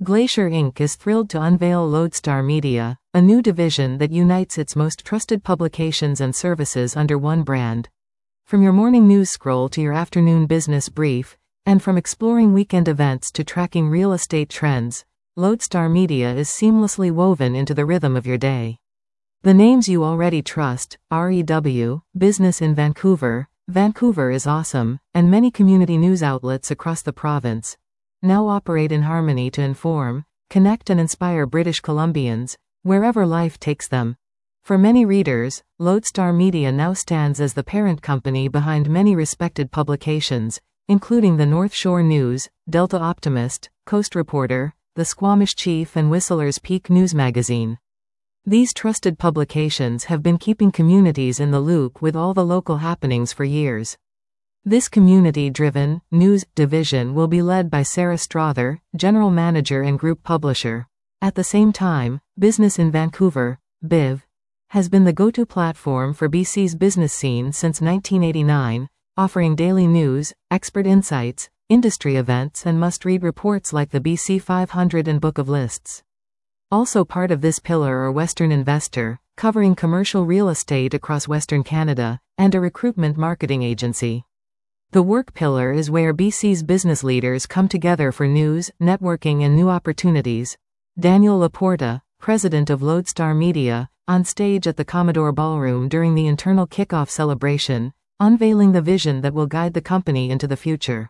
Glacier Inc. is thrilled to unveil Lodestar Media, a new division that unites its most trusted publications and services under one brand. From your morning news scroll to your afternoon business brief, and from exploring weekend events to tracking real estate trends, Lodestar Media is seamlessly woven into the rhythm of your day. The names you already trust, REW, Business in Vancouver, Vancouver is Awesome, and many community news outlets across the province, now operate in harmony to inform, connect and inspire British Columbians, wherever life takes them. For many readers, Lodestar Media now stands as the parent company behind many respected publications, including the North Shore News, Delta Optimist, Coast Reporter, the Squamish Chief and Whistler's Peak News Magazine. These trusted publications have been keeping communities in the loop with all the local happenings for years. This community-driven news division will be led by Sarah Strother, General Manager and Group Publisher. At the same time, Business in Vancouver, BIV, has been the go-to platform for BC's business scene since 1989, offering daily news, expert insights, industry events and must-read reports like the BC 500 and Book of Lists. Also part of this pillar are Western Investor, covering commercial real estate across Western Canada, and a recruitment marketing agency. The work pillar is where BC's business leaders come together for news, networking and new opportunities. Daniel Laporta, president of Lodestar Media, on stage at the Commodore Ballroom during the internal kickoff celebration, unveiling the vision that will guide the company into the future.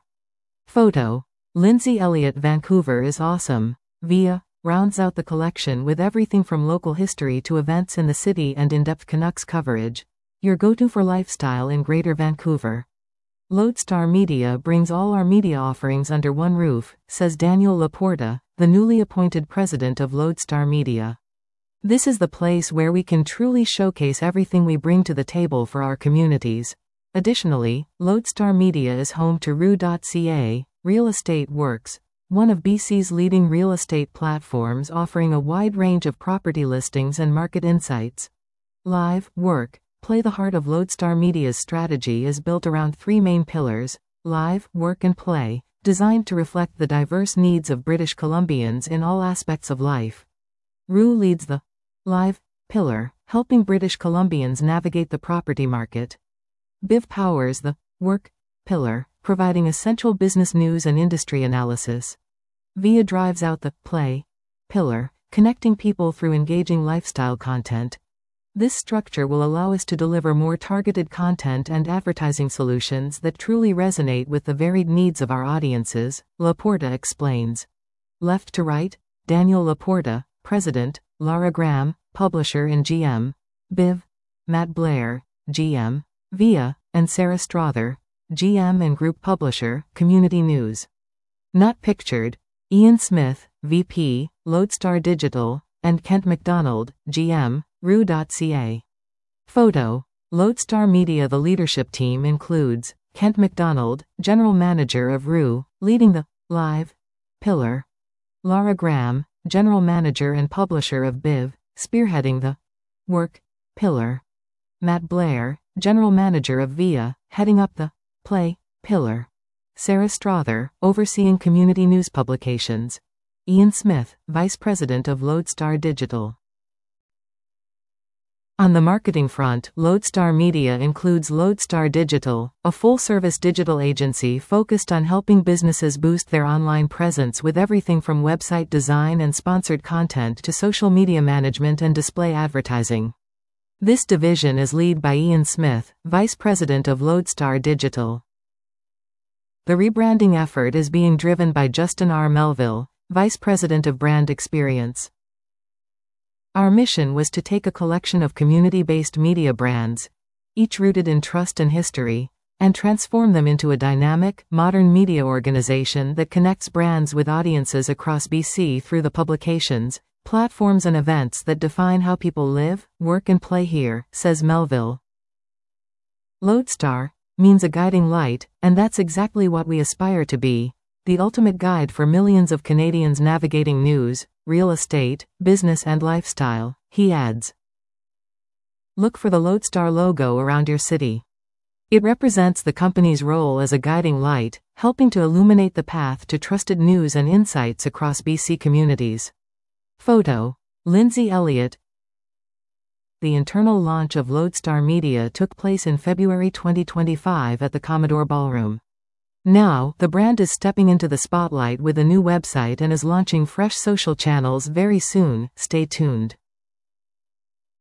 Photo. Lindsay Elliott. Vancouver is Awesome. Via rounds out the collection with everything from local history to events in the city and in-depth Canucks coverage. Your go-to for lifestyle in Greater Vancouver. Lodestar Media brings all our media offerings under one roof, says Daniel Laporta, the newly appointed president of Lodestar Media. This is the place where we can truly showcase everything we bring to the table for our communities. Additionally, Lodestar Media is home to Rue.ca, Real Estate Works, one of BC's leading real estate platforms offering a wide range of property listings and market insights. Live, Work, Play. The heart of Lodestar Media's strategy is built around three main pillars: live, work and play, designed to reflect the diverse needs of British Columbians in all aspects of life. Rue leads the live pillar, helping British Columbians navigate the property market. BIV powers the work pillar, providing essential business news and industry analysis. VIA drives out the play pillar, connecting people through engaging lifestyle content. This structure will allow us to deliver more targeted content and advertising solutions that truly resonate with the varied needs of our audiences, Laporta explains. Left to right, Daniel Laporta, President, Laura Graham, Publisher and GM, BIV, Matt Blair, GM, VIA, and Sarah Strother, GM and Group Publisher, Community News. Not pictured, Ian Smith, VP, Lodestar Digital, and Kent McDonald, GM, Rue.ca. Photo. Lodestar Media. The leadership team includes Kent McDonald, General Manager of Rue, leading the live pillar. Laura Graham, General Manager and Publisher of BIV, spearheading the work pillar. Matt Blair, General Manager of VIA, heading up the play pillar. Sarah Strother, overseeing community news publications. Ian Smith, Vice President of Lodestar Digital. On the marketing front, Lodestar Media includes Lodestar Digital, a full-service digital agency focused on helping businesses boost their online presence with everything from website design and sponsored content to social media management and display advertising. This division is led by Ian Smith, Vice President of Lodestar Digital. The rebranding effort is being driven by Justin R. Melville, Vice President of Brand Experience. Our mission was to take a collection of community-based media brands, each rooted in trust and history, and transform them into a dynamic, modern media organization that connects brands with audiences across BC through the publications, platforms and events that define how people live, work and play here, says Melville. Lodestar means a guiding light, and that's exactly what we aspire to be, the ultimate guide for millions of Canadians navigating news, real estate, business and lifestyle, he adds. Look for the Lodestar logo around your city. It represents the company's role as a guiding light, helping to illuminate the path to trusted news and insights across BC communities. Photo: Lindsay Elliott. The internal launch of Lodestar Media took place in February 2025 at the Commodore Ballroom. Now, the brand is stepping into the spotlight with a new website and is launching fresh social channels very soon. Stay tuned.